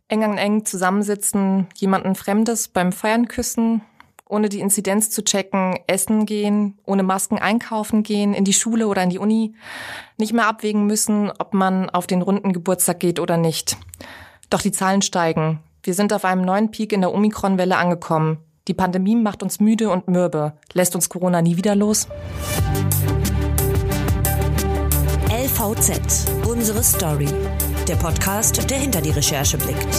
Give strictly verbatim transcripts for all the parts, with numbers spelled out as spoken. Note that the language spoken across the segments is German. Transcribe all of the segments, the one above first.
Eng an eng zusammensitzen, jemanden Fremdes beim Feiern küssen, ohne die Inzidenz zu checken, essen gehen, ohne Masken einkaufen gehen, in die Schule oder in die Uni, nicht mehr abwägen müssen, ob man auf den runden Geburtstag geht oder nicht. Doch die Zahlen steigen. Wir sind auf einem neuen Peak in der Omikron-Welle angekommen. Die Pandemie macht uns müde und mürbe. Lässt uns Corona nie wieder los? L V Z, unsere Story. Der Podcast, der hinter die Recherche blickt.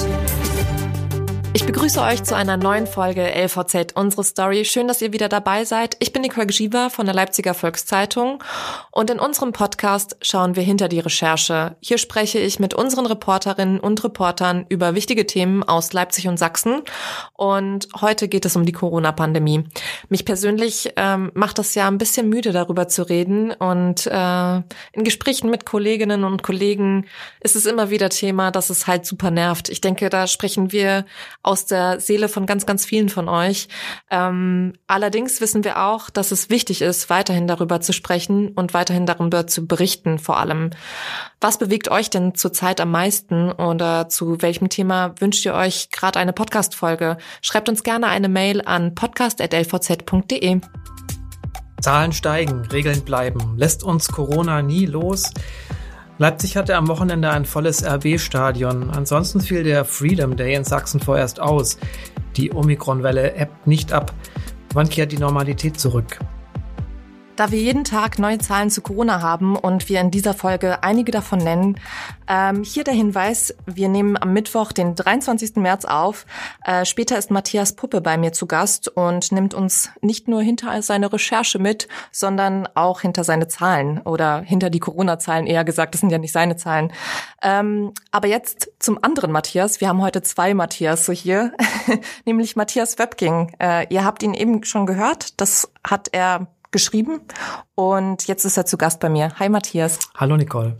Ich begrüße euch zu einer neuen Folge L V Z, unsere Story. Schön, dass ihr wieder dabei seid. Ich bin Nicole Gschiwa von der Leipziger Volkszeitung und in unserem Podcast schauen wir hinter die Recherche. Hier spreche ich mit unseren Reporterinnen und Reportern über wichtige Themen aus Leipzig und Sachsen und heute geht es um die Corona-Pandemie. Mich persönlich ähm, macht das ja ein bisschen müde, darüber zu reden und äh, in Gesprächen mit Kolleginnen und Kollegen ist es immer wieder Thema, dass es halt super nervt. Ich denke, da sprechen wir aus der Seele von ganz, ganz vielen von euch. Ähm, allerdings wissen wir auch, dass es wichtig ist, weiterhin darüber zu sprechen und weiterhin darüber zu berichten vor allem. Was bewegt euch denn zurzeit am meisten oder zu welchem Thema wünscht ihr euch gerade eine Podcast-Folge? Schreibt uns gerne eine Mail an podcast at l v z punkt d e. Zahlen steigen, Regeln bleiben. Lässt uns Corona nie los? Leipzig hatte am Wochenende ein volles R B-Stadion. Ansonsten fiel der Freedom Day in Sachsen vorerst aus. Die Omikron-Welle ebbt nicht ab. Wann kehrt die Normalität zurück? Da wir jeden Tag neue Zahlen zu Corona haben und wir in dieser Folge einige davon nennen, ähm, hier der Hinweis, wir nehmen am Mittwoch, den dreiundzwanzigsten März auf. Äh, später ist Matthias Puppe bei mir zu Gast und nimmt uns nicht nur hinter seine Recherche mit, sondern auch hinter seine Zahlen oder hinter die Corona-Zahlen, eher gesagt, das sind ja nicht seine Zahlen. Ähm, aber jetzt zum anderen Matthias. Wir haben heute zwei Matthias so hier, nämlich Matthias Wöpking. Äh, ihr habt ihn eben schon gehört, das hat er geschrieben und jetzt ist er zu Gast bei mir. Hi Matthias. Hallo Nicole.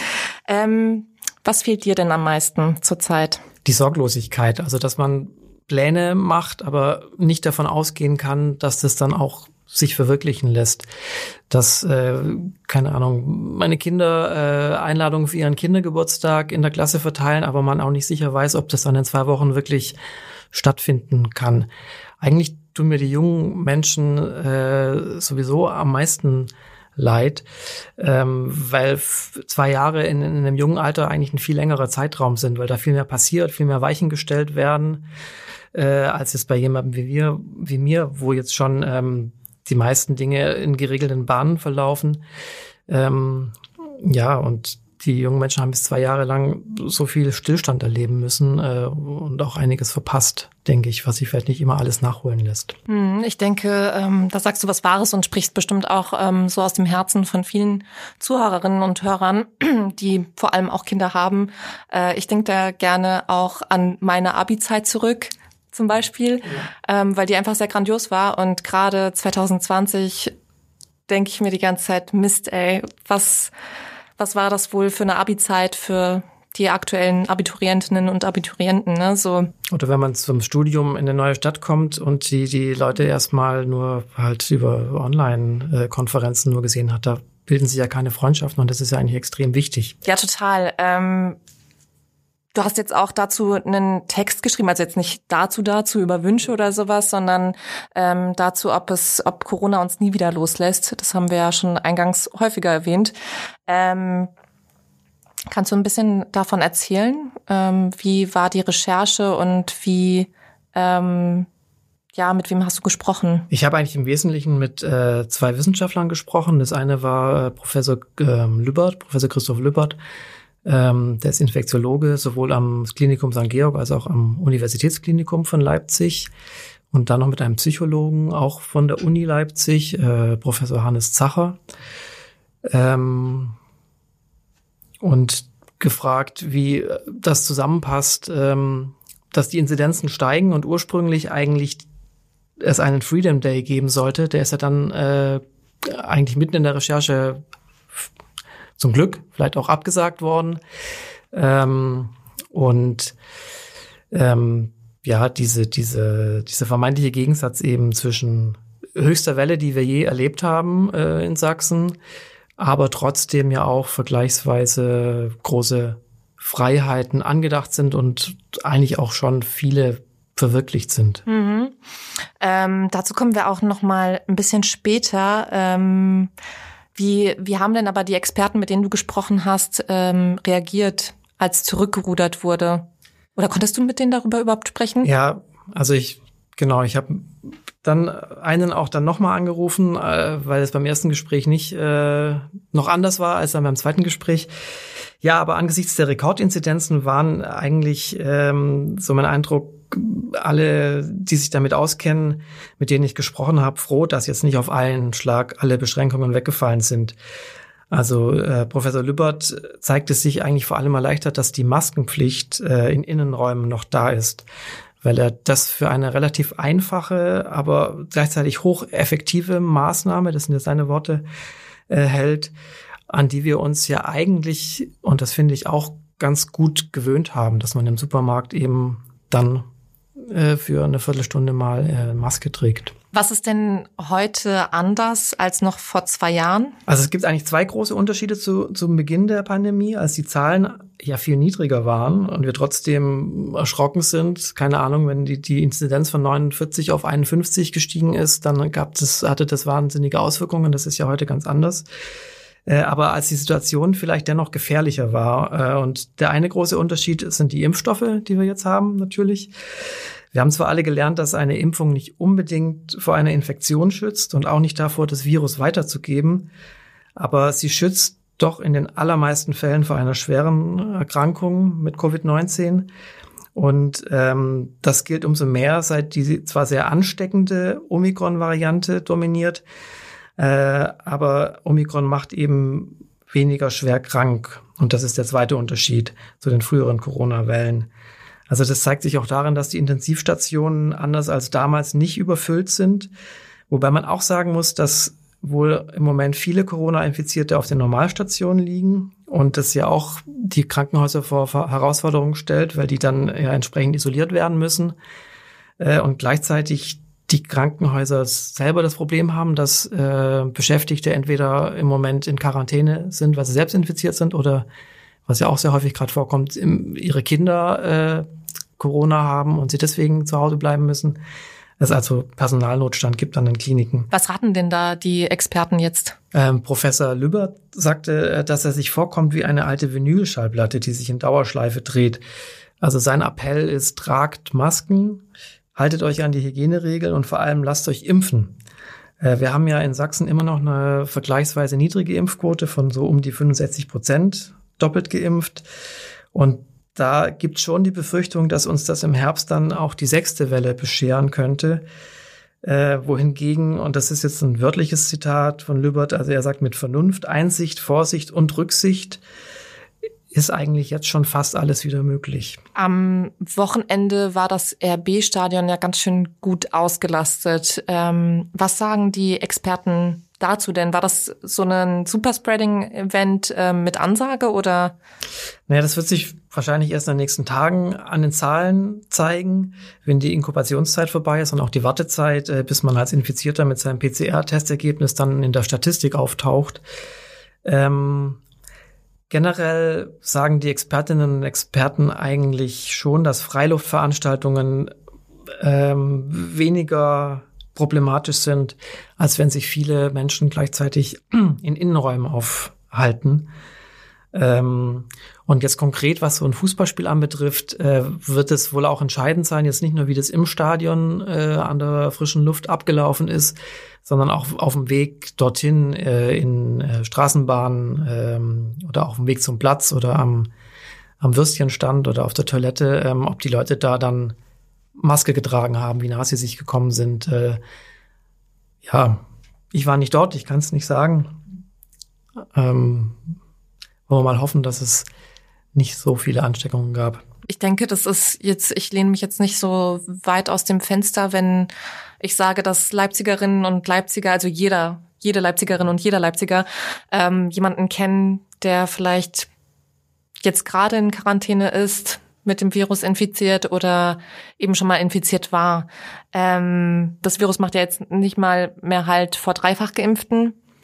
ähm, was fehlt dir denn am meisten zurzeit? Die Sorglosigkeit, also dass man Pläne macht, aber nicht davon ausgehen kann, dass das dann auch sich verwirklichen lässt. Dass, äh, keine Ahnung, meine Kinder äh, Einladungen für ihren Kindergeburtstag in der Klasse verteilen, aber man auch nicht sicher weiß, ob das dann in zwei Wochen wirklich stattfinden kann. Eigentlich tun mir die jungen Menschen äh, sowieso am meisten leid, ähm, weil f- zwei Jahre in, in einem jungen Alter eigentlich ein viel längerer Zeitraum sind, weil da viel mehr passiert, viel mehr Weichen gestellt werden, äh, als es bei jemandem wie wir, wie mir, wo jetzt schon ähm, die meisten Dinge in geregelten Bahnen verlaufen. Ähm, ja, und die jungen Menschen haben bis zwei Jahre lang so viel Stillstand erleben müssen äh, und auch einiges verpasst, denke ich, was sich vielleicht nicht immer alles nachholen lässt. Ich denke, ähm, da sagst du was Wahres und sprichst bestimmt auch ähm, so aus dem Herzen von vielen Zuhörerinnen und Hörern, die vor allem auch Kinder haben. Äh, ich denke da gerne auch an meine Abi-Zeit zurück, zum Beispiel, ja. ähm, weil die einfach sehr grandios war und gerade zwanzig zwanzig denke ich mir die ganze Zeit, Mist, ey, was... Was war das wohl für eine Abi-Zeit für die aktuellen Abiturientinnen und Abiturienten, ne? So. Oder wenn man zum Studium in eine neue Stadt kommt und die die Leute erstmal nur halt über Online-Konferenzen nur gesehen hat, da bilden sich ja keine Freundschaften und das ist ja eigentlich extrem wichtig. Ja, total. Ähm, du hast jetzt auch dazu einen Text geschrieben, also jetzt nicht dazu, dazu über Wünsche oder sowas, sondern ähm, dazu, ob es, ob Corona uns nie wieder loslässt. Das haben wir ja schon eingangs häufiger erwähnt. Ähm, kannst du ein bisschen davon erzählen? Ähm, wie war die Recherche und wie, ähm, ja, mit wem hast du gesprochen? Ich habe eigentlich im Wesentlichen mit äh, zwei Wissenschaftlern gesprochen. Das eine war äh, Professor ähm, Lübbert, Professor Christoph Lübbert. Ähm, der ist Infektiologe, sowohl am Klinikum Sankt Georg als auch am Universitätsklinikum von Leipzig. Und dann noch mit einem Psychologen, auch von der Uni Leipzig, äh, Professor Hannes Zacher. Ähm, und gefragt, wie das zusammenpasst, ähm, dass die Inzidenzen steigen und ursprünglich eigentlich es einen Freedom Day geben sollte. Der ist ja dann äh, eigentlich mitten in der Recherche zum Glück vielleicht auch abgesagt worden. Ähm, und ähm, ja, diese, diese, dieser vermeintliche Gegensatz eben zwischen höchster Welle, die wir je erlebt haben äh, in Sachsen, aber trotzdem ja auch vergleichsweise große Freiheiten angedacht sind und eigentlich auch schon viele verwirklicht sind. Mhm. Ähm, dazu kommen wir auch noch mal ein bisschen später. Ähm, wie, wie haben denn aber die Experten, mit denen du gesprochen hast, ähm, reagiert, als zurückgerudert wurde? Oder konntest du mit denen darüber überhaupt sprechen? Ja, also ich, genau, ich habe dann einen auch dann nochmal angerufen, äh, weil es beim ersten Gespräch nicht äh, noch anders war als dann beim zweiten Gespräch. Ja, aber angesichts der Rekordinzidenzen waren eigentlich ähm, so mein Eindruck, alle, die sich damit auskennen, mit denen ich gesprochen habe, froh, dass jetzt nicht auf einen Schlag alle Beschränkungen weggefallen sind. Also äh, Professor Lübbert zeigt es sich eigentlich vor allem erleichtert, dass die Maskenpflicht äh, in Innenräumen noch da ist, weil er das für eine relativ einfache, aber gleichzeitig hocheffektive Maßnahme, das sind ja seine Worte, äh, hält, an die wir uns ja eigentlich, und das finde ich auch ganz gut gewöhnt haben, dass man im Supermarkt eben dann äh, für eine Viertelstunde mal äh, Maske trägt. Was ist denn heute anders als noch vor zwei Jahren? Also es gibt eigentlich zwei große Unterschiede zu, zum Beginn der Pandemie, als die Zahlen ja viel niedriger waren und wir trotzdem erschrocken sind. Keine Ahnung, wenn die, die Inzidenz von neunundvierzig auf einundfünfzig gestiegen ist, dann gab das, hatte das wahnsinnige Auswirkungen. Das ist ja heute ganz anders. Äh, aber als die Situation vielleicht dennoch gefährlicher war. Äh, und der eine große Unterschied sind die Impfstoffe, die wir jetzt haben, natürlich. Wir haben zwar alle gelernt, dass eine Impfung nicht unbedingt vor einer Infektion schützt und auch nicht davor, das Virus weiterzugeben, aber sie schützt doch in den allermeisten Fällen vor einer schweren Erkrankung mit Covid neunzehn. Und ähm, das gilt umso mehr, seit die zwar sehr ansteckende Omikron-Variante dominiert, äh, aber Omikron macht eben weniger schwer krank. Und das ist der zweite Unterschied zu den früheren Corona-Wellen. Also das zeigt sich auch darin, dass die Intensivstationen anders als damals nicht überfüllt sind. Wobei man auch sagen muss, dass wohl im Moment viele Corona-Infizierte auf den Normalstationen liegen und das ja auch die Krankenhäuser vor Herausforderungen stellt, weil die dann ja entsprechend isoliert werden müssen. Und gleichzeitig die Krankenhäuser selber das Problem haben, dass äh, Beschäftigte entweder im Moment in Quarantäne sind, weil sie selbst infiziert sind oder was ja auch sehr häufig gerade vorkommt, im, ihre Kinder äh, Corona haben und sie deswegen zu Hause bleiben müssen. Es also Personalnotstand gibt an den Kliniken. Was raten denn da die Experten jetzt? Ähm, Professor Lübbert sagte, dass er sich vorkommt wie eine alte Vinylschallplatte, die sich in Dauerschleife dreht. Also sein Appell ist, tragt Masken, haltet euch an die Hygieneregeln und vor allem lasst euch impfen. Äh, wir haben ja in Sachsen immer noch eine vergleichsweise niedrige Impfquote von so um die fünfundsechzig Prozent. Doppelt geimpft. Und da gibt es schon die Befürchtung, dass uns das im Herbst dann auch die sechste Welle bescheren könnte. Äh, wohingegen, und das ist jetzt ein wörtliches Zitat von Lübbert, also er sagt, mit Vernunft, Einsicht, Vorsicht und Rücksicht ist eigentlich jetzt schon fast alles wieder möglich. Am Wochenende war das R B-Stadion ja ganz schön gut ausgelastet. Ähm, was sagen die Experten dazu denn? War das so ein Superspreading-Event äh, mit Ansage oder? Naja, das wird sich wahrscheinlich erst in den nächsten Tagen an den Zahlen zeigen, wenn die Inkubationszeit vorbei ist und auch die Wartezeit, äh, bis man als Infizierter mit seinem P C R-Testergebnis dann in der Statistik auftaucht. Ähm, generell sagen die Expertinnen und Experten eigentlich schon, dass Freiluftveranstaltungen ähm, weniger problematisch sind, als wenn sich viele Menschen gleichzeitig in Innenräumen aufhalten. Ähm, und jetzt konkret, was so ein Fußballspiel anbetrifft, äh, wird es wohl auch entscheidend sein, jetzt nicht nur, wie das im Stadion äh, an der frischen Luft abgelaufen ist, sondern auch auf dem Weg dorthin äh, in äh, Straßenbahnen ähm, oder auf dem Weg zum Platz oder am, am Würstchenstand oder auf der Toilette, ähm, ob die Leute da dann Maske getragen haben, wie nah sie sich gekommen sind. Äh, ja, ich war nicht dort, ich kann es nicht sagen. Ähm, wollen wir mal hoffen, dass es nicht so viele Ansteckungen gab. Ich denke, das ist jetzt, ich lehne mich jetzt nicht so weit aus dem Fenster, wenn ich sage, dass Leipzigerinnen und Leipziger, also jeder, jede Leipzigerin und jeder Leipziger, ähm, jemanden kennen, der vielleicht jetzt gerade in Quarantäne ist, mit dem Virus infiziert oder eben schon mal infiziert war. Ähm, das Virus macht ja jetzt nicht mal mehr Halt vor dreifach Geimpften.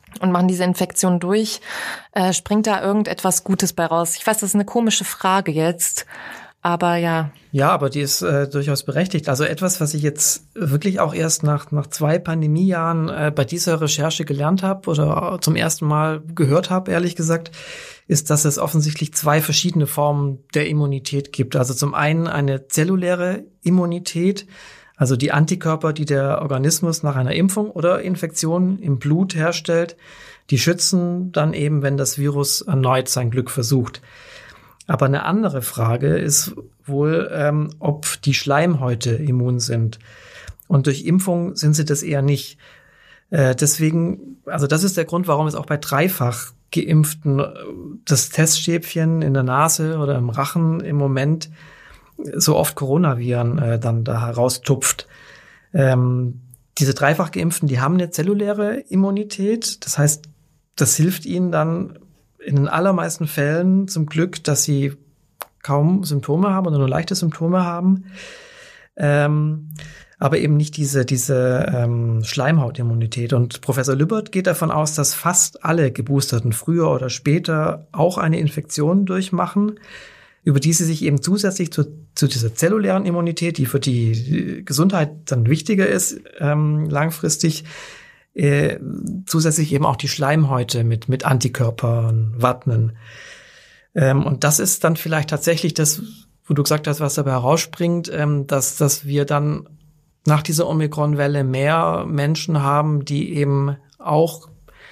und machen diese Infektion durch, äh, springt da irgendetwas Gutes bei raus? Ich weiß, das ist eine komische Frage jetzt, aber ja. Ja, aber die ist äh, durchaus berechtigt. Also etwas, was ich jetzt wirklich auch erst nach nach zwei Pandemiejahren äh, bei dieser Recherche gelernt habe oder zum ersten Mal gehört habe, ehrlich gesagt, ist, dass es offensichtlich zwei verschiedene Formen der Immunität gibt. Also zum einen eine zelluläre Immunität, also die Antikörper, die der Organismus nach einer Impfung oder Infektion im Blut herstellt, die schützen dann eben, wenn das Virus erneut sein Glück versucht. Aber eine andere Frage ist wohl, ähm, ob die Schleimhäute immun sind. Und durch Impfung sind sie das eher nicht. Äh, deswegen, also das ist der Grund, warum es auch bei dreifach Geimpften das Teststäbchen in der Nase oder im Rachen im Moment so oft Coronaviren äh, dann da heraustupft. Ähm, diese dreifach Geimpften, die haben eine zelluläre Immunität. Das heißt, das hilft ihnen dann in den allermeisten Fällen zum Glück, dass sie kaum Symptome haben oder nur leichte Symptome haben. Ähm, aber eben nicht diese, diese ähm, Schleimhautimmunität. Und Professor Lübbert geht davon aus, dass fast alle Geboosterten früher oder später auch eine Infektion durchmachen, über die sie sich eben zusätzlich zu, zu dieser zellulären Immunität, die für die Gesundheit dann wichtiger ist, ähm, langfristig, äh, zusätzlich eben auch die Schleimhäute mit, mit Antikörpern wappnen. Ähm, und das ist dann vielleicht tatsächlich das, wo du gesagt hast, was dabei herausspringt, ähm, dass, dass wir dann nach dieser Omikron-Welle mehr Menschen haben, die eben auch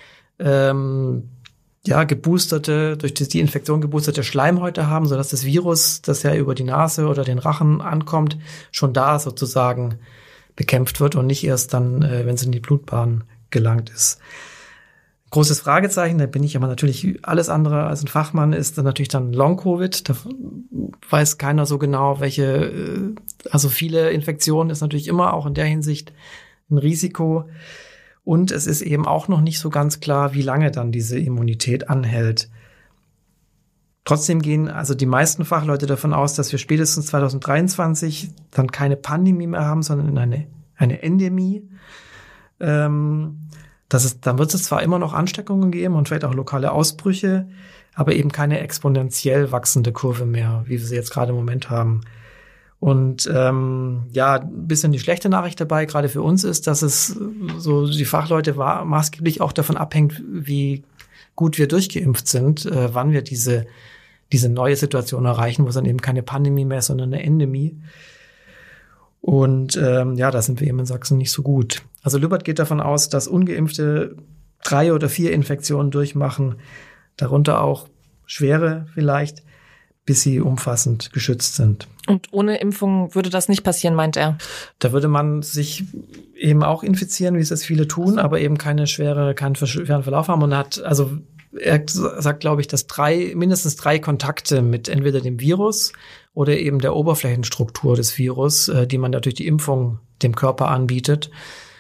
ähm, ja, geboosterte, durch die Infektion geboosterte Schleimhäute haben, sodass das Virus, das ja über die Nase oder den Rachen ankommt, schon da sozusagen bekämpft wird und nicht erst dann, äh, wenn es in die Blutbahn gelangt ist. Großes Fragezeichen, da bin ich aber natürlich alles andere als ein Fachmann, ist dann natürlich dann Long-Covid. Da weiß keiner so genau, welche, also viele Infektionen ist natürlich immer auch in der Hinsicht ein Risiko. Und es ist eben auch noch nicht so ganz klar, wie lange dann diese Immunität anhält. Trotzdem gehen also die meisten Fachleute davon aus, dass wir spätestens zwanzig dreiundzwanzig dann keine Pandemie mehr haben, sondern eine, eine Endemie. Ähm, das ist, dann wird es zwar immer noch Ansteckungen geben und vielleicht auch lokale Ausbrüche, aber eben keine exponentiell wachsende Kurve mehr, wie wir sie jetzt gerade im Moment haben. Und ähm, ja, ein bisschen die schlechte Nachricht dabei, gerade für uns, ist, dass es so die Fachleute war, maßgeblich auch davon abhängt, wie gut wir durchgeimpft sind, äh, wann wir diese diese neue Situation erreichen, wo es dann eben keine Pandemie mehr ist, sondern eine Endemie. Und ähm, ja, da sind wir eben in Sachsen nicht so gut. Also Lübbert geht davon aus, dass Ungeimpfte drei oder vier Infektionen durchmachen, darunter auch schwere vielleicht, bis sie umfassend geschützt sind. Und ohne Impfung würde das nicht passieren, meint er? Da würde man sich eben auch infizieren, wie es jetzt viele tun, aber eben keine schwere, keinen schweren Verlauf haben. Und hat, also er sagt, glaube ich, dass drei, mindestens drei Kontakte mit entweder dem Virus oder eben der Oberflächenstruktur des Virus, die man ja durch die Impfung dem Körper anbietet,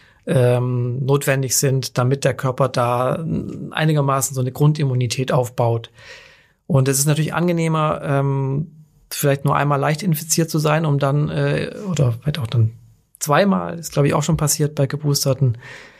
ähm, notwendig sind, damit der Körper da einigermaßen so eine Grundimmunität aufbaut. Und es ist natürlich angenehmer, ähm, vielleicht nur einmal leicht infiziert zu sein, um dann, äh, oder vielleicht auch dann zweimal, ist glaube ich auch schon passiert bei Geboosterten,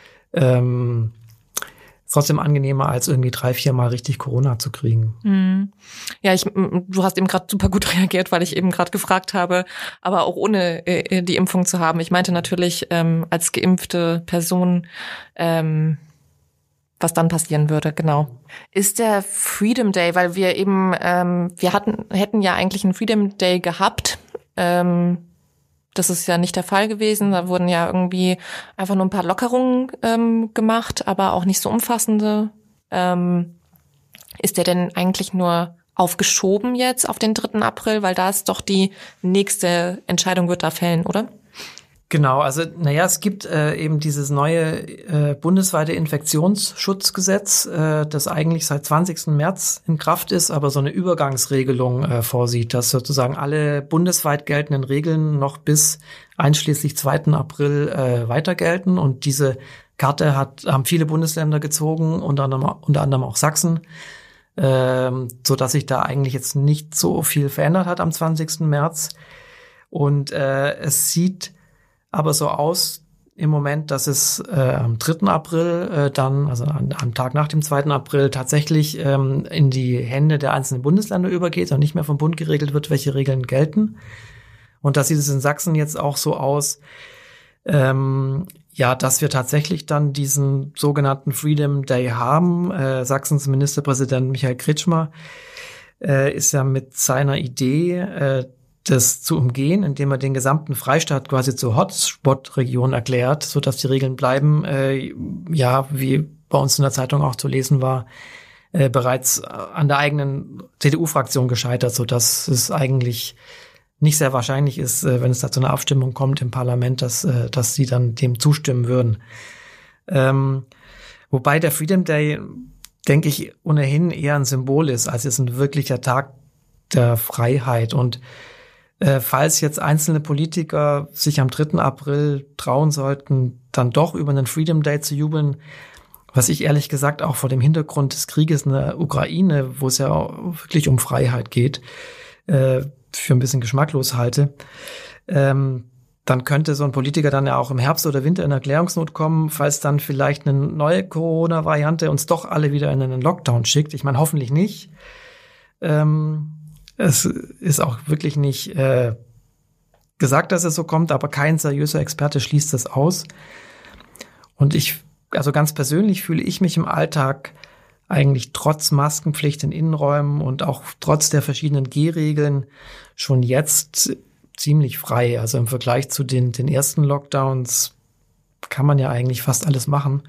ähm, trotzdem angenehmer, als irgendwie drei, vier Mal richtig Corona zu kriegen. Mhm. Ja, ich, du hast eben gerade super gut reagiert, weil ich eben gerade gefragt habe, aber auch ohne äh, die Impfung zu haben. Ich meinte natürlich ähm, als geimpfte Person, ähm, was dann passieren würde, genau. Ist der Freedom Day, weil wir eben, ähm, wir hatten, hätten ja eigentlich einen Freedom Day gehabt, ähm, das ist ja nicht der Fall gewesen. Da wurden ja irgendwie einfach nur ein paar Lockerungen ähm, gemacht, aber auch nicht so umfassende. Ähm, ist der denn eigentlich nur aufgeschoben jetzt auf den dritten April? Weil da ist doch die nächste Entscheidung, wird da fällen, oder? Genau, also naja, es gibt äh, eben dieses neue äh, bundesweite Infektionsschutzgesetz, äh, das eigentlich seit zwanzigsten März in Kraft ist, aber so eine Übergangsregelung äh, vorsieht, dass sozusagen alle bundesweit geltenden Regeln noch bis einschließlich zweiten April äh, weiter gelten. Und diese Karte hat haben viele Bundesländer gezogen, unter anderem, unter anderem auch Sachsen, äh, so dass sich da eigentlich jetzt nicht so viel verändert hat am zwanzigsten März. Und äh, es sieht aber so aus, im Moment, dass es äh, am dritten April äh, dann, also an, am Tag nach dem zweiten April, tatsächlich ähm, in die Hände der einzelnen Bundesländer übergeht und nicht mehr vom Bund geregelt wird, welche Regeln gelten. Und das sieht es in Sachsen jetzt auch so aus, ähm, ja, dass wir tatsächlich dann diesen sogenannten Freedom Day haben. Äh, Sachsens Ministerpräsident Michael Kretschmer äh, ist ja mit seiner Idee, äh, das zu umgehen, indem er den gesamten Freistaat quasi zur Hotspot-Region erklärt, sodass die Regeln bleiben, äh, ja, wie bei uns in der Zeitung auch zu lesen war, äh, bereits an der eigenen C D U-Fraktion gescheitert, sodass es eigentlich nicht sehr wahrscheinlich ist, äh, wenn es da zu einer Abstimmung kommt im Parlament, dass, äh, dass sie dann dem zustimmen würden. Ähm, wobei der Freedom Day, denke ich, ohnehin eher ein Symbol ist, als es ein wirklicher Tag der Freiheit. Und Äh, falls jetzt einzelne Politiker sich am dritten April trauen sollten, dann doch über einen Freedom Day zu jubeln, was ich ehrlich gesagt auch vor dem Hintergrund des Krieges in der Ukraine, wo es ja wirklich um Freiheit geht, äh, für ein bisschen geschmacklos halte, ähm, dann könnte so ein Politiker dann ja auch im Herbst oder Winter in Erklärungsnot kommen, falls dann vielleicht eine neue Corona-Variante uns doch alle wieder in einen Lockdown schickt. Ich meine, hoffentlich nicht. Ähm, Es ist auch wirklich nicht äh, gesagt, dass es so kommt, aber kein seriöser Experte schließt das aus. Und ich, also ganz persönlich fühle ich mich im Alltag eigentlich trotz Maskenpflicht in Innenräumen und auch trotz der verschiedenen G-Regeln schon jetzt ziemlich frei. Also im Vergleich zu den, den ersten Lockdowns kann man ja eigentlich fast alles machen.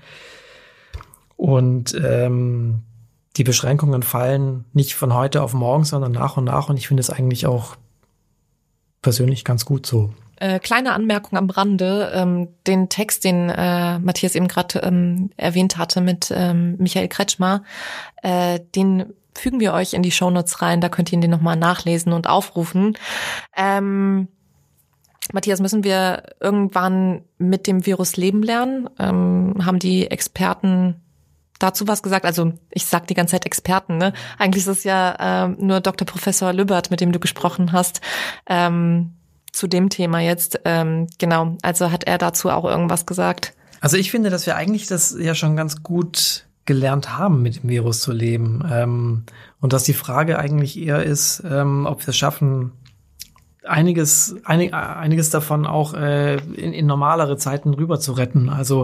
Und ähm, die Beschränkungen fallen nicht von heute auf morgen, sondern nach und nach. Und ich finde es eigentlich auch persönlich ganz gut so. Äh, kleine Anmerkung am Rande. Ähm, den Text, den äh, Matthias eben gerade ähm, erwähnt hatte mit ähm, Michael Kretschmer, äh, den fügen wir euch in die Shownotes rein. Da könnt ihr den nochmal nachlesen und aufrufen. Ähm, Matthias, müssen wir irgendwann mit dem Virus leben lernen? Ähm, haben die Experten dazu was gesagt? Also ich sag die ganze Zeit Experten, ne? Eigentlich ist es ja ähm, nur Doktor Professor Lübbert, mit dem du gesprochen hast, ähm, zu dem Thema jetzt. Ähm, genau, also hat er dazu auch irgendwas gesagt? Also ich finde, dass wir eigentlich das ja schon ganz gut gelernt haben, mit dem Virus zu leben. Ähm, und dass die Frage eigentlich eher ist, ähm, ob wir es schaffen, einiges, einig, einiges davon auch äh, in, in normalere Zeiten rüber zu retten. Also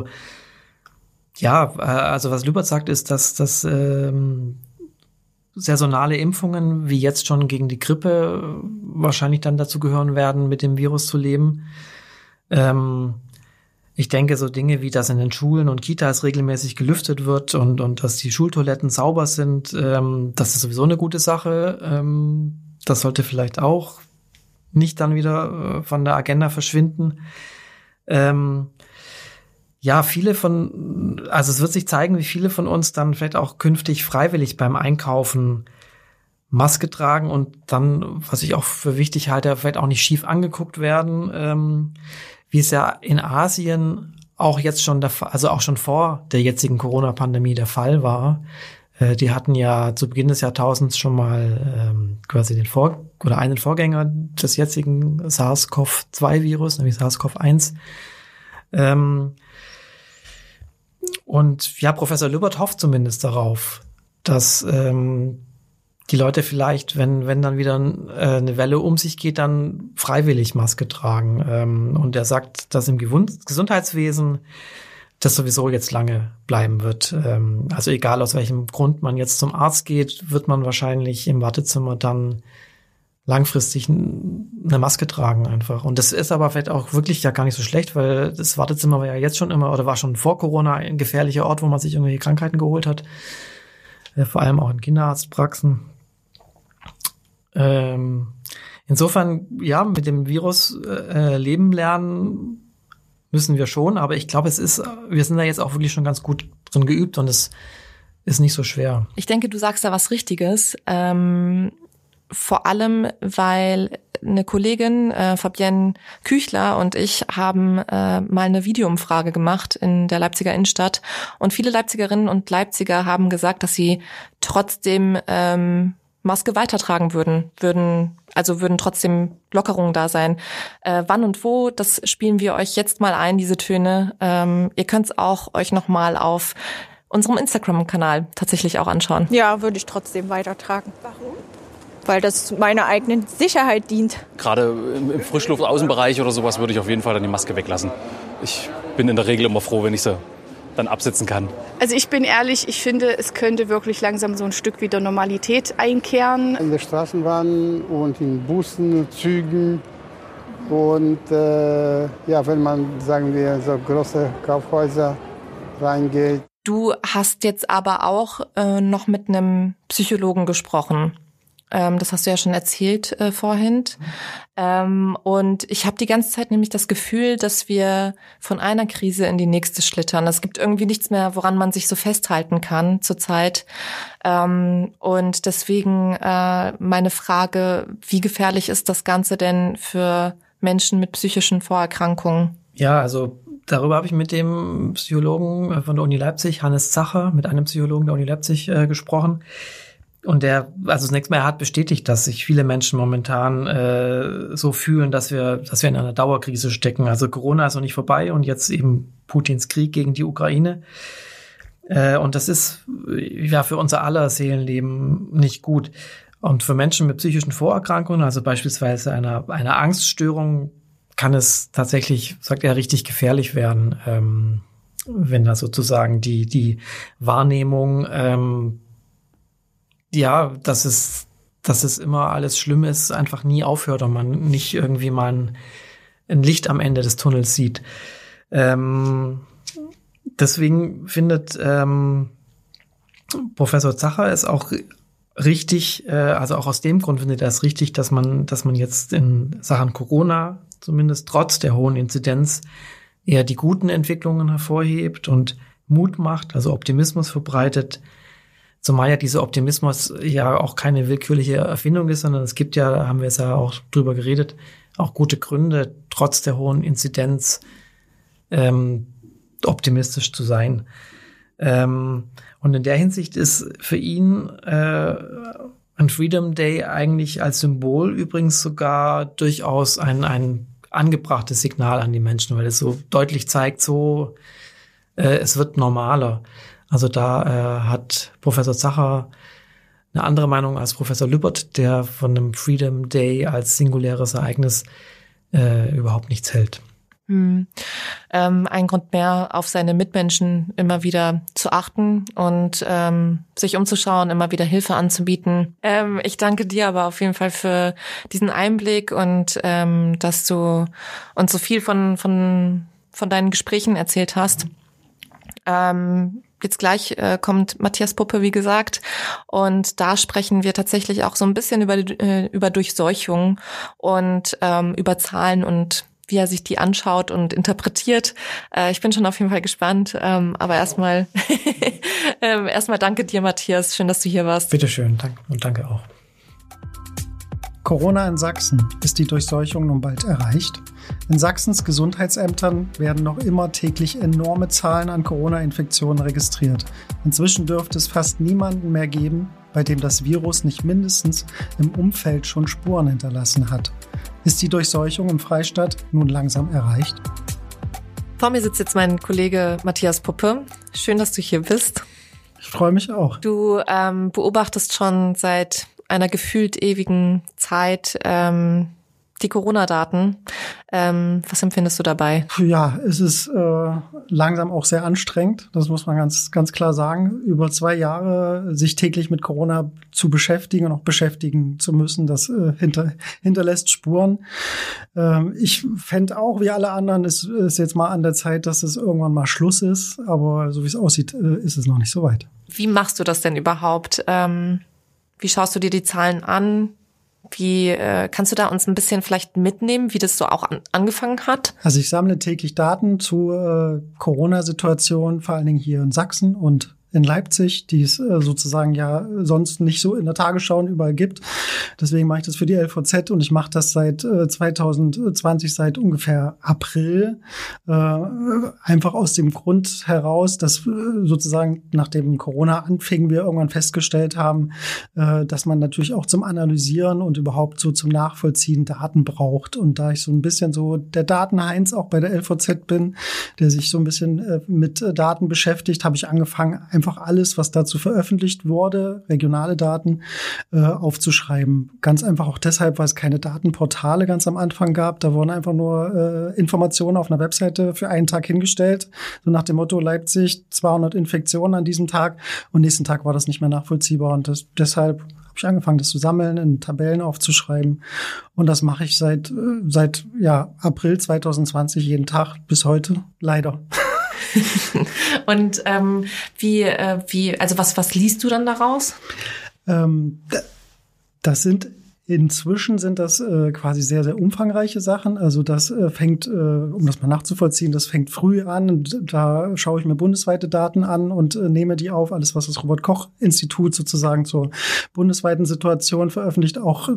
Ja, also was Lübbert sagt, ist, dass, dass ähm, saisonale Impfungen, wie jetzt schon gegen die Grippe, wahrscheinlich dann dazu gehören werden, mit dem Virus zu leben. Ähm, ich denke, so Dinge wie, dass in den Schulen und Kitas regelmäßig gelüftet wird und, und dass die Schultoiletten sauber sind, ähm, das ist sowieso eine gute Sache. Ähm, das sollte vielleicht auch nicht dann wieder äh, von der Agenda verschwinden. Ähm, Ja, viele von, also es wird sich zeigen, wie viele von uns dann vielleicht auch künftig freiwillig beim Einkaufen Maske tragen und dann, was ich auch für wichtig halte, vielleicht auch nicht schief angeguckt werden, ähm, wie es ja in Asien auch jetzt schon, der, also auch schon vor der jetzigen Corona-Pandemie der Fall war. Äh, die hatten ja zu Beginn des Jahrtausends schon mal ähm, quasi den Vor- oder einen Vorgänger des jetzigen SARS-C o V zwei Virus, nämlich SARS-C o V eins. Ähm, Und ja, Professor Lübbert hofft zumindest darauf, dass ähm, die Leute vielleicht, wenn wenn dann wieder äh, eine Welle um sich geht, dann freiwillig Maske tragen. Ähm, und er sagt, dass im Gewund- Gesundheitswesen das sowieso jetzt lange bleiben wird. Ähm, also egal aus welchem Grund man jetzt zum Arzt geht, wird man wahrscheinlich im Wartezimmer dann langfristig eine Maske tragen einfach. Und das ist aber vielleicht auch wirklich ja gar nicht so schlecht, weil das Wartezimmer war ja jetzt schon immer, oder war schon vor Corona ein gefährlicher Ort, wo man sich irgendwelche Krankheiten geholt hat. Äh, vor allem auch in Kinderarztpraxen. Ähm, insofern, ja, mit dem Virus äh, leben lernen müssen wir schon, aber ich glaube, es ist, wir sind da jetzt auch wirklich schon ganz gut drin geübt und es ist nicht so schwer. Ich denke, du sagst da was Richtiges. Ähm Vor allem, weil eine Kollegin, äh, Fabienne Küchler und ich haben äh, mal eine Videoumfrage gemacht in der Leipziger Innenstadt und viele Leipzigerinnen und Leipziger haben gesagt, dass sie trotzdem ähm, Maske weitertragen würden, würden, also würden trotzdem Lockerungen da sein. Äh, wann und wo, das spielen wir euch jetzt mal ein, diese Töne. Ähm, ihr könnt es auch euch nochmal auf unserem Instagram-Kanal tatsächlich auch anschauen. Ja, würde ich trotzdem weitertragen. Warum? Weil das meiner eigenen Sicherheit dient. Gerade im Frischluft-Außenbereich oder sowas würde ich auf jeden Fall dann die Maske weglassen. Ich bin in der Regel immer froh, wenn ich sie dann absetzen kann. Also ich bin ehrlich, ich finde, es könnte wirklich langsam so ein Stück wieder Normalität einkehren. In der Straßenbahn und in Bussen, Zügen und äh, ja, wenn man, sagen wir, so große Kaufhäuser reingeht. Du hast jetzt aber auch äh, noch mit einem Psychologen gesprochen. Ähm, das hast du ja schon erzählt äh, vorhin. Ähm, und ich habe die ganze Zeit nämlich das Gefühl, dass wir von einer Krise in die nächste schlittern. Es gibt irgendwie nichts mehr, woran man sich so festhalten kann zurzeit. Ähm, und deswegen äh, meine Frage, wie gefährlich ist das Ganze denn für Menschen mit psychischen Vorerkrankungen? Ja, also darüber habe ich mit dem Psychologen von der Uni Leipzig, Hannes Zacher, mit einem Psychologen der Uni Leipzig äh, gesprochen. Und der, also zunächst mal, er hat bestätigt, dass sich viele Menschen momentan äh, so fühlen, dass wir, dass wir in einer Dauerkrise stecken. Also Corona ist noch nicht vorbei und jetzt eben Putins Krieg gegen die Ukraine. Äh, und das ist ja für unser aller Seelenleben nicht gut. Und für Menschen mit psychischen Vorerkrankungen, also beispielsweise einer, einer Angststörung, kann es tatsächlich, sagt er, richtig gefährlich werden, ähm, wenn da sozusagen die, die Wahrnehmung, ähm, ja, dass es, dass es immer alles schlimm ist, einfach nie aufhört und man nicht irgendwie mal ein, ein Licht am Ende des Tunnels sieht. Ähm, deswegen findet ähm, Professor Zacher es auch richtig, äh, also auch aus dem Grund findet er es richtig, dass man, dass man jetzt in Sachen Corona zumindest trotz der hohen Inzidenz eher die guten Entwicklungen hervorhebt und Mut macht, also Optimismus verbreitet. Zumal ja dieser Optimismus ja auch keine willkürliche Erfindung ist, sondern es gibt ja, da haben wir es ja auch drüber geredet, auch gute Gründe, trotz der hohen Inzidenz ähm, optimistisch zu sein. Ähm, und in der Hinsicht ist für ihn äh, ein Freedom Day eigentlich als Symbol übrigens sogar durchaus ein, ein angebrachtes Signal an die Menschen, weil es so deutlich zeigt, so äh, es wird normaler. Also da äh, hat Professor Zacher eine andere Meinung als Professor Lübbert, der von einem Freedom Day als singuläres Ereignis äh, überhaupt nichts hält. Hm. Ähm, ein Grund mehr, auf seine Mitmenschen immer wieder zu achten und ähm, sich umzuschauen, immer wieder Hilfe anzubieten. Ähm, ich danke dir aber auf jeden Fall für diesen Einblick und ähm, dass du uns so viel von von von deinen Gesprächen erzählt hast. Ähm, Jetzt gleich äh, kommt Matthias Puppe, wie gesagt, und da sprechen wir tatsächlich auch so ein bisschen über äh, über Durchseuchung und ähm, über Zahlen und wie er sich die anschaut und interpretiert. Äh, ich bin schon auf jeden Fall gespannt, ähm, aber erstmal ähm, erstmal danke dir, Matthias, schön, dass du hier warst. Bitteschön, danke und danke auch. Corona in Sachsen. Ist die Durchseuchung nun bald erreicht? In Sachsens Gesundheitsämtern werden noch immer täglich enorme Zahlen an Corona-Infektionen registriert. Inzwischen dürfte es fast niemanden mehr geben, bei dem das Virus nicht mindestens im Umfeld schon Spuren hinterlassen hat. Ist die Durchseuchung im Freistaat nun langsam erreicht? Vor mir sitzt jetzt mein Kollege Matthias Puppe. Schön, dass du hier bist. Ich freue mich auch. Du ähm, beobachtest schon seit einer gefühlt ewigen Zeit ähm, die Corona-Daten. Ähm, was empfindest du dabei? Ja, es ist äh, langsam auch sehr anstrengend. Das muss man ganz ganz klar sagen. Über zwei Jahre sich täglich mit Corona zu beschäftigen und auch beschäftigen zu müssen, das äh, hinter, hinterlässt Spuren. Ähm, ich fände auch, wie alle anderen, es ist jetzt mal an der Zeit, dass es irgendwann mal Schluss ist. Aber so wie es aussieht, äh, ist es noch nicht so weit. Wie machst du das denn überhaupt? Ähm, wie schaust du dir die Zahlen an? Wie äh, kannst du da uns ein bisschen vielleicht mitnehmen, wie das so auch an, angefangen hat? Also ich sammle täglich Daten zur äh, Corona-Situation, vor allen Dingen hier in Sachsen und in Leipzig, die es äh, sozusagen ja sonst nicht so in der Tagesschau überall gibt. Deswegen mache ich das für die L V Z und ich mache das seit äh, zwanzig zwanzig, seit ungefähr April. Äh, einfach aus dem Grund heraus, dass äh, sozusagen nachdem Corona anfing, wir irgendwann festgestellt haben, äh, dass man natürlich auch zum Analysieren und überhaupt so zum Nachvollziehen Daten braucht. Und da ich so ein bisschen so der Datenheinz auch bei der L V Z bin, der sich so ein bisschen äh, mit äh, Daten beschäftigt, habe ich angefangen, einfach alles, was dazu veröffentlicht wurde, regionale Daten, äh, aufzuschreiben. Ganz einfach auch deshalb, weil es keine Datenportale ganz am Anfang gab. Da wurden einfach nur äh, Informationen auf einer Webseite für einen Tag hingestellt, so nach dem Motto Leipzig, zweihundert Infektionen an diesem Tag und nächsten Tag war das nicht mehr nachvollziehbar und das, deshalb habe ich angefangen, das zu sammeln, in Tabellen aufzuschreiben und das mache ich seit äh, seit ja April zwanzig zwanzig jeden Tag bis heute, leider. Und ähm, wie, äh, wie, also was, was liest du dann daraus? Ähm, das sind Inzwischen sind das äh, quasi sehr, sehr umfangreiche Sachen. Also das äh, fängt, äh, um das mal nachzuvollziehen, das fängt früh an. Und da schaue ich mir bundesweite Daten an und äh, nehme die auf. Alles, was das Robert-Koch-Institut sozusagen zur bundesweiten Situation veröffentlicht, auch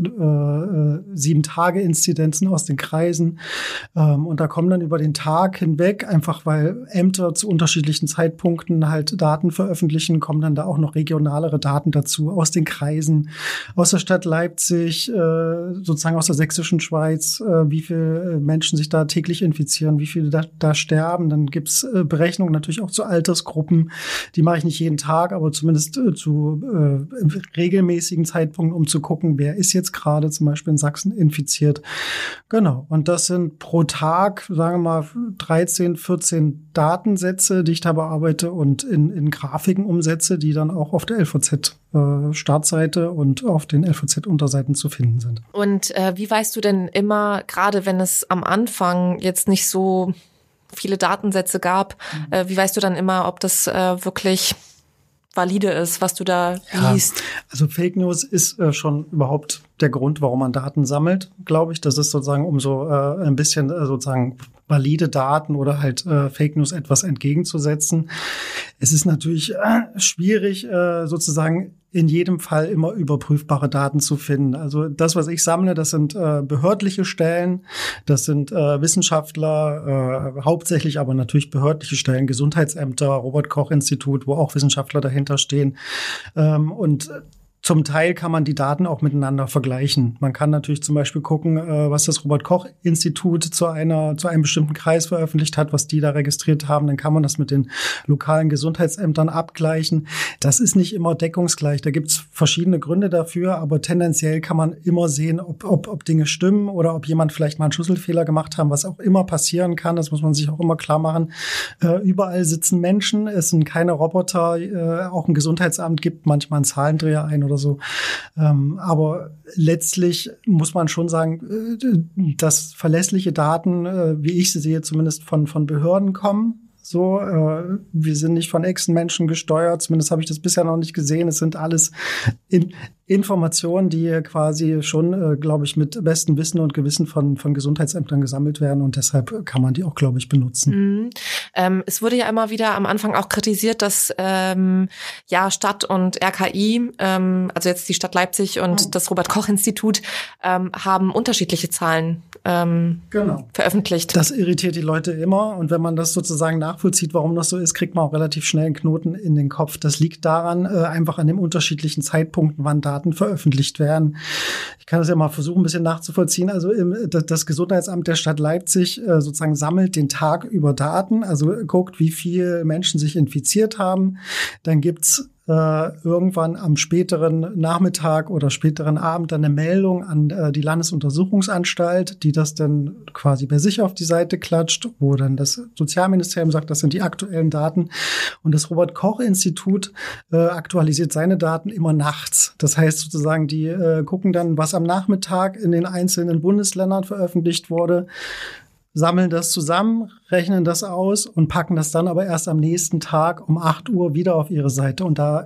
äh, Sieben-Tage-Inzidenzen aus den Kreisen. Ähm, und da kommen dann über den Tag hinweg, einfach weil Ämter zu unterschiedlichen Zeitpunkten halt Daten veröffentlichen, kommen dann da auch noch regionalere Daten dazu aus den Kreisen, aus der Stadt Leipzig, sozusagen aus der sächsischen Schweiz, wie viele Menschen sich da täglich infizieren, wie viele da, da sterben. Dann gibt's Berechnungen natürlich auch zu Altersgruppen. Die mache ich nicht jeden Tag, aber zumindest zu äh, regelmäßigen Zeitpunkten, um zu gucken, wer ist jetzt gerade zum Beispiel in Sachsen infiziert. Genau. Und das sind pro Tag, sagen wir mal, dreizehn, vierzehn Datensätze, die ich da bearbeite und in, in Grafiken umsetze, die dann auch auf der L V Z-Startseite und auf den L V Z-Unterseiten zu finden sind. Und äh, wie weißt du denn immer, gerade wenn es am Anfang jetzt nicht so viele Datensätze gab, mhm. äh, wie weißt du dann immer, ob das äh, wirklich valide ist, was du da ja, liest? Also Fake News ist äh, schon überhaupt der Grund, warum man Daten sammelt, glaube ich. Das ist sozusagen, um so äh, ein bisschen äh, sozusagen valide Daten oder halt äh, Fake News etwas entgegenzusetzen. Es ist natürlich äh, schwierig, äh, sozusagen in jedem Fall immer überprüfbare Daten zu finden. Also das, was ich sammle, das sind äh, behördliche Stellen, das sind äh, Wissenschaftler, äh, hauptsächlich aber natürlich behördliche Stellen, Gesundheitsämter, Robert-Koch-Institut, wo auch Wissenschaftler dahinter stehen. Ähm, und Zum Teil kann man die Daten auch miteinander vergleichen. Man kann natürlich zum Beispiel gucken, was das Robert-Koch-Institut zu einer, zu einem bestimmten Kreis veröffentlicht hat, was die da registriert haben. Dann kann man das mit den lokalen Gesundheitsämtern abgleichen. Das ist nicht immer deckungsgleich. Da gibt's verschiedene Gründe dafür, aber tendenziell kann man immer sehen, ob, ob, ob Dinge stimmen oder ob jemand vielleicht mal einen Schlüsselfehler gemacht hat, was auch immer passieren kann. Das muss man sich auch immer klar machen. Äh, überall sitzen Menschen. Es sind keine Roboter. Äh, auch ein Gesundheitsamt gibt manchmal einen Zahlendreher ein oder so. Ähm, aber letztlich muss man schon sagen, äh, dass verlässliche Daten, äh, wie ich sie sehe, zumindest von, von Behörden kommen. So, äh, wir sind nicht von Echsenmenschen gesteuert, zumindest habe ich das bisher noch nicht gesehen. Es sind alles in, Informationen, die quasi schon, äh, glaube ich, mit bestem Wissen und Gewissen von, von Gesundheitsämtern gesammelt werden und deshalb kann man die auch, glaube ich, benutzen. Mhm. Ähm, es wurde ja immer wieder am Anfang auch kritisiert, dass ähm, ja Stadt und R K I, ähm, also jetzt die Stadt Leipzig und oh. das Robert-Koch-Institut, ähm, haben unterschiedliche Zahlen ähm, genau. veröffentlicht. Das irritiert die Leute immer und wenn man das sozusagen nachvollzieht, warum das so ist, kriegt man auch relativ schnell einen Knoten in den Kopf. Das liegt daran, äh, einfach an den unterschiedlichen Zeitpunkten, wann Daten veröffentlicht werden. Ich kann das ja mal versuchen, ein bisschen nachzuvollziehen. Also im, das Gesundheitsamt der Stadt Leipzig äh, sozusagen sammelt den Tag über Daten, also guckt, wie viele Menschen sich infiziert haben. Dann gibt's äh, irgendwann am späteren Nachmittag oder späteren Abend dann eine Meldung an äh, die Landesuntersuchungsanstalt, die das dann quasi bei sich auf die Seite klatscht, wo dann das Sozialministerium sagt, das sind die aktuellen Daten. Und das Robert-Koch-Institut äh, aktualisiert seine Daten immer nachts. Das heißt sozusagen, die äh, gucken dann, was am Nachmittag in den einzelnen Bundesländern veröffentlicht wurde, sammeln das zusammen, rechnen das aus und packen das dann aber erst am nächsten Tag um acht Uhr wieder auf ihre Seite. Und da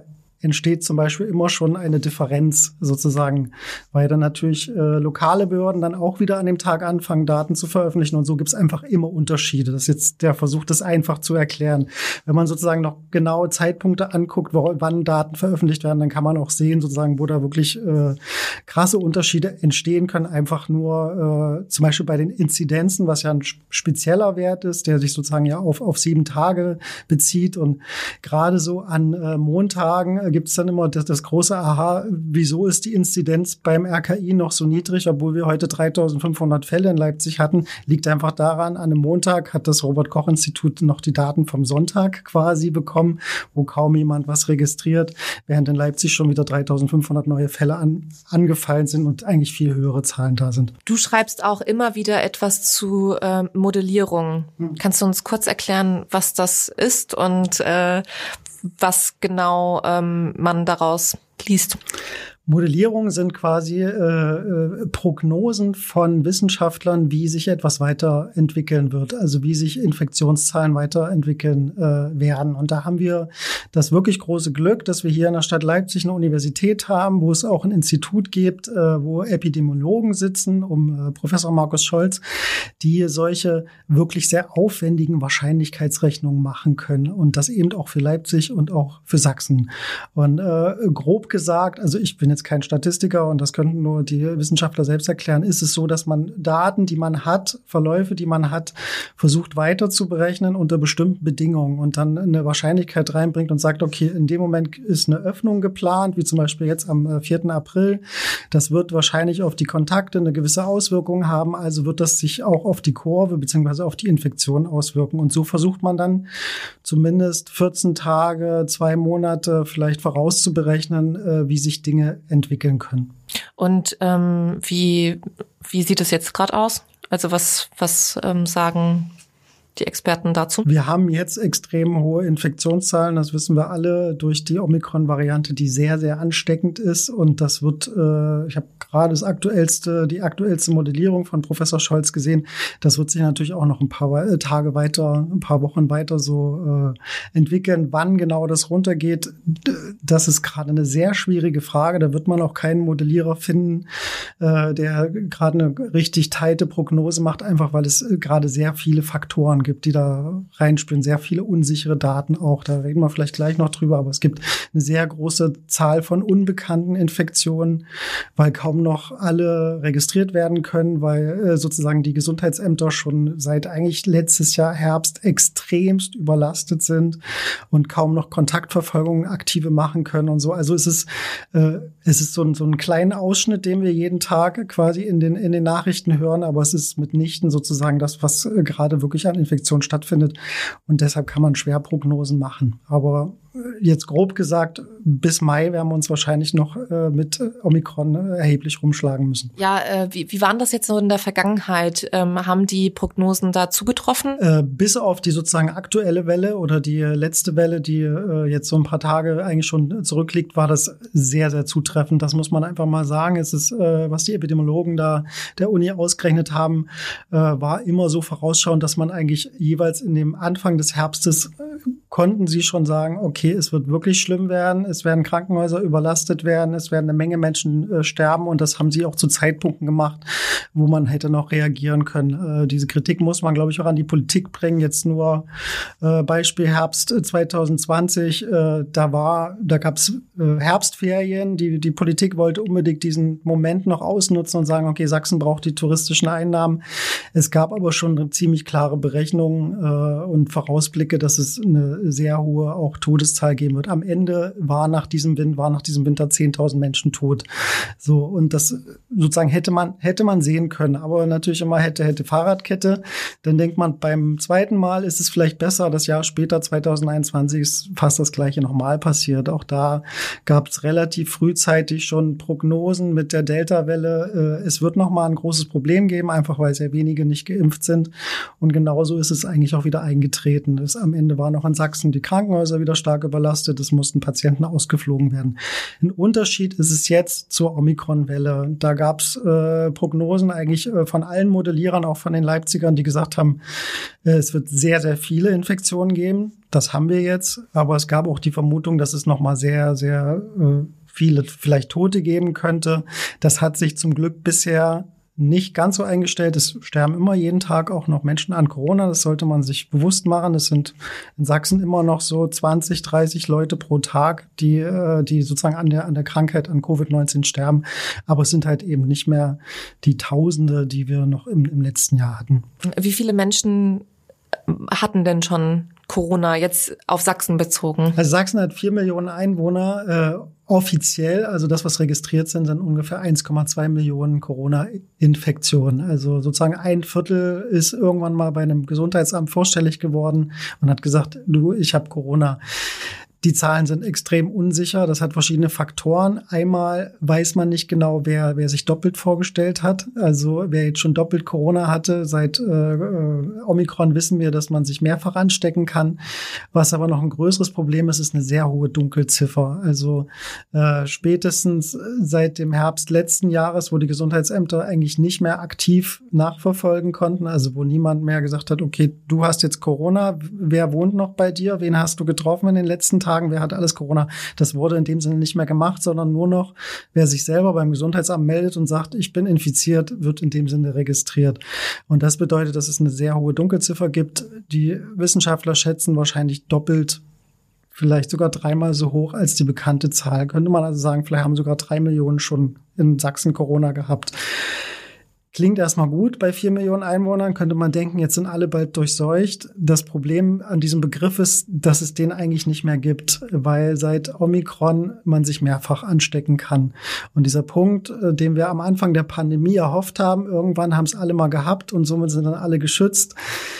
entsteht zum Beispiel immer schon eine Differenz sozusagen, weil dann natürlich äh, lokale Behörden dann auch wieder an dem Tag anfangen, Daten zu veröffentlichen und so gibt es einfach immer Unterschiede. Das ist jetzt der Versuch, das einfach zu erklären. Wenn man sozusagen noch genaue Zeitpunkte anguckt, wo, wann Daten veröffentlicht werden, dann kann man auch sehen, sozusagen, wo da wirklich äh, krasse Unterschiede entstehen können. Einfach nur äh, zum Beispiel bei den Inzidenzen, was ja ein spezieller Wert ist, der sich sozusagen ja auf, auf sieben Tage bezieht. Und gerade so an äh, Montagen äh, gibt es dann immer das, das große Aha, wieso ist die Inzidenz beim R K I noch so niedrig, obwohl wir heute dreitausendfünfhundert Fälle in Leipzig hatten, liegt einfach daran, an einem Montag hat das Robert-Koch-Institut noch die Daten vom Sonntag quasi bekommen, wo kaum jemand was registriert, während in Leipzig schon wieder dreitausendfünfhundert neue Fälle an, angefallen sind und eigentlich viel höhere Zahlen da sind. Du schreibst auch immer wieder etwas zu äh, Modellierung. Hm. Kannst du uns kurz erklären, was das ist und äh, was genau ähm, man daraus liest? Modellierungen sind quasi äh, äh, Prognosen von Wissenschaftlern, wie sich etwas weiterentwickeln wird, also wie sich Infektionszahlen weiterentwickeln äh, werden. Und da haben wir das wirklich große Glück, dass wir hier in der Stadt Leipzig eine Universität haben, wo es auch ein Institut gibt, äh, wo Epidemiologen sitzen, um äh, Professor Markus Scholz, die solche wirklich sehr aufwendigen Wahrscheinlichkeitsrechnungen machen können und das eben auch für Leipzig und auch für Sachsen. Und äh, grob gesagt, also ich bin jetzt kein Statistiker und das könnten nur die Wissenschaftler selbst erklären, ist es so, dass man Daten, die man hat, Verläufe, die man hat, versucht weiter zu berechnen unter bestimmten Bedingungen und dann eine Wahrscheinlichkeit reinbringt und sagt, okay, in dem Moment ist eine Öffnung geplant, wie zum Beispiel jetzt am vierten April. Das wird wahrscheinlich auf die Kontakte eine gewisse Auswirkung haben, also wird das sich auch auf die Kurve bzw. auf die Infektion auswirken. Und so versucht man dann zumindest vierzehn Tage, zwei Monate vielleicht vorauszuberechnen, wie sich Dinge entwickeln können. Und ähm, wie wie sieht es jetzt gerade aus? Also was was ähm, sagen die Experten dazu? Wir haben jetzt extrem hohe Infektionszahlen, das wissen wir alle, durch die Omikron-Variante, die sehr, sehr ansteckend ist. Und das wird, äh, ich habe gerade das aktuellste, die aktuellste Modellierung von Professor Scholz gesehen. Das wird sich natürlich auch noch ein paar Tage weiter, ein paar Wochen weiter so äh, entwickeln. Wann genau das runtergeht, das ist gerade eine sehr schwierige Frage. Da wird man auch keinen Modellierer finden, äh, der gerade eine richtig teite Prognose macht, einfach weil es gerade sehr viele Faktoren gibt, die da reinspielen, sehr viele unsichere Daten auch. Da reden wir vielleicht gleich noch drüber, aber es gibt eine sehr große Zahl von unbekannten Infektionen, weil kaum noch alle registriert werden können, weil äh, sozusagen die Gesundheitsämter schon seit eigentlich letztes Jahr Herbst extremst überlastet sind und kaum noch Kontaktverfolgungen aktive machen können und so. Also es ist äh, es ist so ein, so ein kleiner Ausschnitt, den wir jeden Tag quasi in den in den Nachrichten hören, aber es ist mitnichten sozusagen das, was äh, gerade wirklich an Infektionen stattfindet. Und deshalb kann man schwer Prognosen machen. Aber jetzt grob gesagt, bis Mai werden wir uns wahrscheinlich noch äh, mit Omikron äh, erheblich rumschlagen müssen. Ja, äh, wie, wie waren das jetzt so in der Vergangenheit? Ähm, haben die Prognosen da zugetroffen? Äh, bis auf die sozusagen aktuelle Welle oder die letzte Welle, die äh, jetzt so ein paar Tage eigentlich schon zurückliegt, war das sehr, sehr zutreffend. Das muss man einfach mal sagen. Es ist, äh, was die Epidemiologen da der Uni ausgerechnet haben, äh, war immer so vorausschauend, dass man eigentlich jeweils in dem Anfang des Herbstes äh, konnten sie schon sagen, okay, es wird wirklich schlimm werden, es werden Krankenhäuser überlastet werden, es werden eine Menge Menschen äh, sterben und das haben sie auch zu Zeitpunkten gemacht, wo man hätte noch reagieren können. Äh, diese Kritik muss man, glaube ich, auch an die Politik bringen. Jetzt nur äh, Beispiel Herbst zwanzig zwanzig, äh, da war, da gab es äh, Herbstferien, die, die Politik wollte unbedingt diesen Moment noch ausnutzen und sagen, okay, Sachsen braucht die touristischen Einnahmen. Es gab aber schon eine ziemlich klare Berechnung äh, und Vorausblicke, dass es eine sehr hohe auch Todeszahl geben wird. Am Ende war nach diesem Wind, war nach diesem Winter zehntausend Menschen tot. So, und das sozusagen hätte man, hätte man sehen können. Aber natürlich immer hätte, hätte Fahrradkette. Dann denkt man, beim zweiten Mal ist es vielleicht besser. Das Jahr später, zwanzig einundzwanzig, ist fast das Gleiche nochmal passiert. Auch da gab es relativ frühzeitig schon Prognosen mit der Delta-Welle. Es wird nochmal ein großes Problem geben, einfach weil sehr wenige nicht geimpft sind. Und genauso ist es eigentlich auch wieder eingetreten. Das am Ende war noch in Sachsen Sachsen die Krankenhäuser wieder stark überlastet. Es mussten Patienten ausgeflogen werden. Ein Unterschied ist es jetzt zur Omikron-Welle. Da gab es äh, Prognosen eigentlich äh, von allen Modellierern, auch von den Leipzigern, die gesagt haben, äh, es wird sehr, sehr viele Infektionen geben. Das haben wir jetzt. Aber es gab auch die Vermutung, dass es nochmal sehr, sehr äh, viele vielleicht Tote geben könnte. Das hat sich zum Glück bisher nicht ganz so eingestellt. Es sterben immer jeden Tag auch noch Menschen an Corona. Das sollte man sich bewusst machen. Es sind in Sachsen immer noch so zwanzig, dreißig Leute pro Tag, die, die sozusagen an der, an der Krankheit, an Covid neunzehn sterben. Aber es sind halt eben nicht mehr die Tausende, die wir noch im, im letzten Jahr hatten. Wie viele Menschen hatten denn schon Corona jetzt auf Sachsen bezogen? Also Sachsen hat vier Millionen Einwohner. Äh, offiziell, also das, was registriert sind, sind ungefähr eins Komma zwei Millionen Corona-Infektionen. Also sozusagen ein Viertel ist irgendwann mal bei einem Gesundheitsamt vorstellig geworden und hat gesagt, du, ich habe Corona. Die Zahlen sind extrem unsicher. Das hat verschiedene Faktoren. Einmal weiß man nicht genau, wer wer sich doppelt vorgestellt hat. Also wer jetzt schon doppelt Corona hatte, seit äh, Omikron wissen wir, dass man sich mehrfach anstecken kann. Was aber noch ein größeres Problem ist, ist eine sehr hohe Dunkelziffer. Also äh, spätestens seit dem Herbst letzten Jahres, wo die Gesundheitsämter eigentlich nicht mehr aktiv nachverfolgen konnten, also wo niemand mehr gesagt hat, okay, du hast jetzt Corona, wer wohnt noch bei dir, wen hast du getroffen in den letzten Tagen? Wer hat alles Corona? Das wurde in dem Sinne nicht mehr gemacht, sondern nur noch, wer sich selber beim Gesundheitsamt meldet und sagt, ich bin infiziert, wird in dem Sinne registriert. Und das bedeutet, dass es eine sehr hohe Dunkelziffer gibt. Die Wissenschaftler schätzen wahrscheinlich doppelt, vielleicht sogar dreimal so hoch als die bekannte Zahl. Könnte man also sagen, vielleicht haben sogar drei Millionen schon in Sachsen Corona gehabt. Klingt erstmal gut bei vier Millionen Einwohnern, könnte man denken, jetzt sind alle bald durchseucht. Das Problem an diesem Begriff ist, dass es den eigentlich nicht mehr gibt, weil seit Omikron man sich mehrfach anstecken kann. Und dieser Punkt, den wir am Anfang der Pandemie erhofft haben, irgendwann haben es alle mal gehabt und somit sind dann alle geschützt,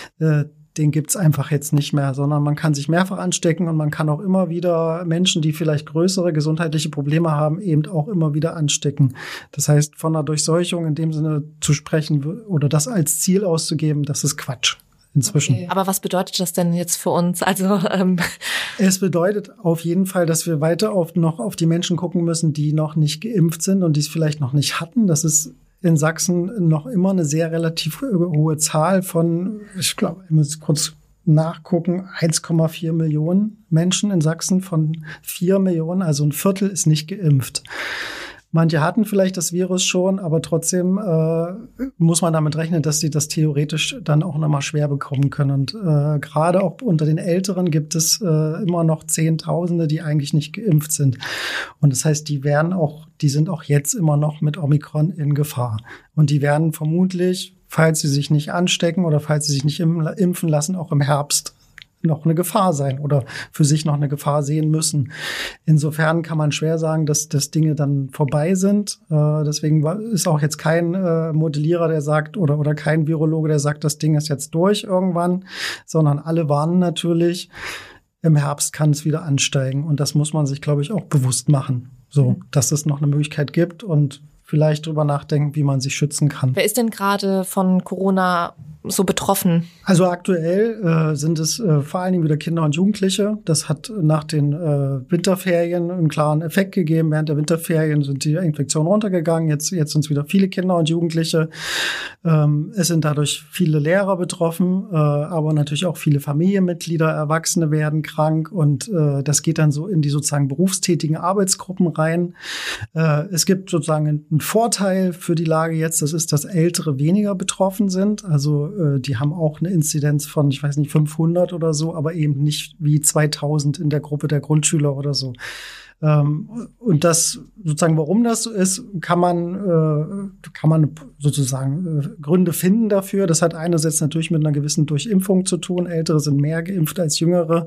den gibt's einfach jetzt nicht mehr, sondern man kann sich mehrfach anstecken und man kann auch immer wieder Menschen, die vielleicht größere gesundheitliche Probleme haben, eben auch immer wieder anstecken. Das heißt, von einer Durchseuchung in dem Sinne zu sprechen oder das als Ziel auszugeben, das ist Quatsch inzwischen. Okay. Aber was bedeutet das denn jetzt für uns? Also ähm es bedeutet auf jeden Fall, dass wir weiter auf, noch auf die Menschen gucken müssen, die noch nicht geimpft sind und die es vielleicht noch nicht hatten. Das ist in Sachsen noch immer eine sehr relativ hohe Zahl von, ich glaube, ich muss kurz nachgucken, eins Komma vier Millionen Menschen in Sachsen von vier Millionen, also ein Viertel ist nicht geimpft. Manche hatten vielleicht das Virus schon, aber trotzdem äh, muss man damit rechnen, dass sie das theoretisch dann auch nochmal schwer bekommen können. Und äh, gerade auch unter den Älteren gibt es äh, immer noch Zehntausende, die eigentlich nicht geimpft sind. Und das heißt, die werden auch, die sind auch jetzt immer noch mit Omikron in Gefahr. Und die werden vermutlich, falls sie sich nicht anstecken oder falls sie sich nicht impfen lassen, auch im Herbst noch eine Gefahr sein oder für sich noch eine Gefahr sehen müssen. Insofern kann man schwer sagen, dass, dass Dinge dann vorbei sind. Äh, deswegen ist auch jetzt kein äh, Modellierer, der sagt, oder, oder kein Virologe, der sagt, das Ding ist jetzt durch irgendwann, sondern alle warnen natürlich, im Herbst kann es wieder ansteigen. Und das muss man sich, glaube ich, auch bewusst machen. So, dass es noch eine Möglichkeit gibt und vielleicht drüber nachdenken, wie man sich schützen kann. Wer ist denn gerade von Corona so betroffen? Also aktuell äh, sind es äh, vor allen Dingen wieder Kinder und Jugendliche. Das hat nach den äh, Winterferien einen klaren Effekt gegeben. Während der Winterferien sind die Infektionen runtergegangen. Jetzt, jetzt sind es wieder viele Kinder und Jugendliche. Ähm, es sind dadurch viele Lehrer betroffen, äh, aber natürlich auch viele Familienmitglieder, Erwachsene werden krank und äh, das geht dann so in die sozusagen berufstätigen Arbeitsgruppen rein. Äh, es gibt sozusagen einen Vorteil für die Lage jetzt, das ist, dass Ältere weniger betroffen sind. Also äh, die haben auch eine Inzidenz von, ich weiß nicht, fünfhundert oder so, aber eben nicht wie zweitausend in der Gruppe der Grundschüler oder so. Ähm, und das sozusagen, warum das so ist, kann man äh, kann man sozusagen äh, Gründe finden dafür. Das hat einerseits natürlich mit einer gewissen Durchimpfung zu tun. Ältere sind mehr geimpft als Jüngere.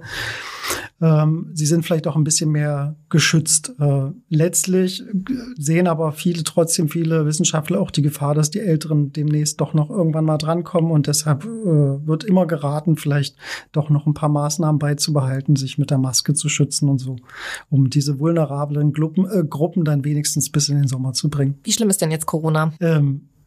Ähm, sie sind vielleicht auch ein bisschen mehr geschützt. Äh, letztlich sehen aber viele, trotzdem viele Wissenschaftler auch die Gefahr, dass die Älteren demnächst doch noch irgendwann mal drankommen. Und deshalb äh, wird immer geraten, vielleicht doch noch ein paar Maßnahmen beizubehalten, sich mit der Maske zu schützen und so, um diese vulnerablen Gruppen, äh, Gruppen dann wenigstens bis in den Sommer zu bringen. Wie schlimm ist denn jetzt Corona? Ähm,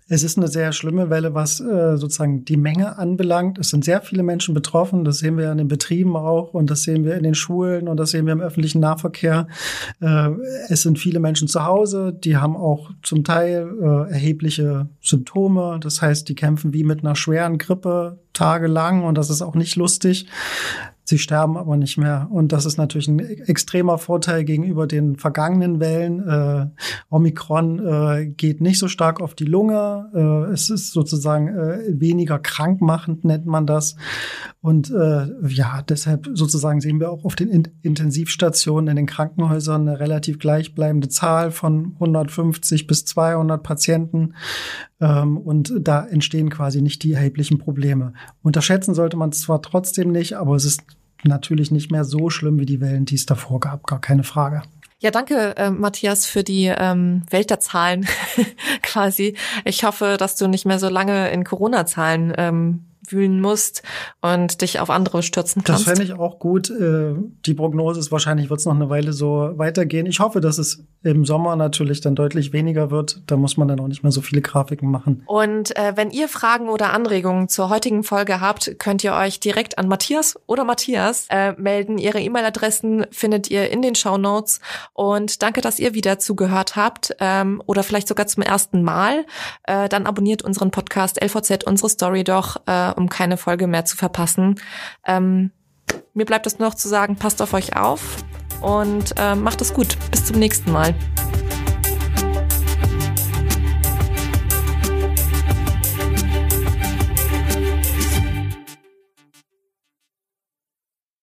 Es ist eine sehr schlimme Welle, was äh, sozusagen die Menge anbelangt. Es sind sehr viele Menschen betroffen. Das sehen wir in den Betrieben auch und das sehen wir in den Schulen und das sehen wir im öffentlichen Nahverkehr. Äh, es sind viele Menschen zu Hause, die haben auch zum Teil äh, erhebliche Symptome. Das heißt, die kämpfen wie mit einer schweren Grippe tagelang und das ist auch nicht lustig. Sie sterben aber nicht mehr. Und das ist natürlich ein extremer Vorteil gegenüber den vergangenen Wellen. Äh, Omikron äh, geht nicht so stark auf die Lunge. Äh, es ist sozusagen äh, weniger krankmachend, nennt man das. Und äh, ja, deshalb sozusagen sehen wir auch auf den In- Intensivstationen in den Krankenhäusern eine relativ gleichbleibende Zahl von hundertfünfzig bis zweihundert Patienten. Ähm, und da entstehen quasi nicht die erheblichen Probleme. Unterschätzen sollte man es zwar trotzdem nicht, aber es ist natürlich nicht mehr so schlimm wie die Wellen, die es davor gab, gar keine Frage. Ja, danke, äh, Matthias, für die ähm, Welt der Zahlen quasi. Ich hoffe, dass du nicht mehr so lange in Corona-Zahlen ähm, wühlen musst und dich auf andere stürzen kannst. Das fände ich auch gut. Die Prognose ist, wahrscheinlich wird es noch eine Weile so weitergehen. Ich hoffe, dass es im Sommer natürlich dann deutlich weniger wird. Da muss man dann auch nicht mehr so viele Grafiken machen. Und äh, wenn ihr Fragen oder Anregungen zur heutigen Folge habt, könnt ihr euch direkt an Matthias oder Matthias äh, melden. Ihre E-Mail-Adressen findet ihr in den Shownotes. Und danke, dass ihr wieder zugehört habt ähm, oder vielleicht sogar zum ersten Mal. Äh, dann abonniert unseren Podcast L V Z, unsere Story doch, äh, um keine Folge mehr zu verpassen. Ähm, mir bleibt es nur noch zu sagen, passt auf euch auf und äh, macht es gut. Bis zum nächsten Mal.